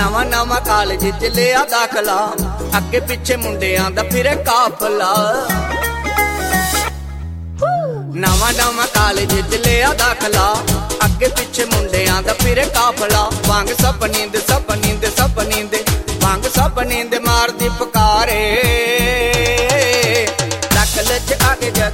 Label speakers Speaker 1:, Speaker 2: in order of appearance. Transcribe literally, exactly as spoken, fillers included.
Speaker 1: ਨਵਾਂ ਨਵਾਂ ਕਾਲਜ ਚ ਲਿਆ ਦਾਖਲਾ, ਅੱਗੇ ਪਿੱਛੇ ਮੁੰਡਿਆਂ ਦਾ ਫਿਰੇ ਕਾਫਲਾ। ਨਵਾਂ ਨਵਾਂ ਕਾਲਜ ਚ ਲਿਆ ਦਾਖਲਾ, ਅੱਗੇ ਪਿੱਛੇ ਮੁੰਡਿਆਂ ਦਾ ਫਿਰੇ ਕਾਫਲਾ। ਵਾਂਗ ਸਭ ਨੀਂਦ ਸਭ ਨੀਂਦ ਸਭ ਨੀਂਦ, ਵਾਂਗ ਸਭ ਨੀਂਦ ਮਾਰਦੀ ਪੁਕਾਰੇ। ਨਕਲ ਚ ਆ ਕੇ ਜਦ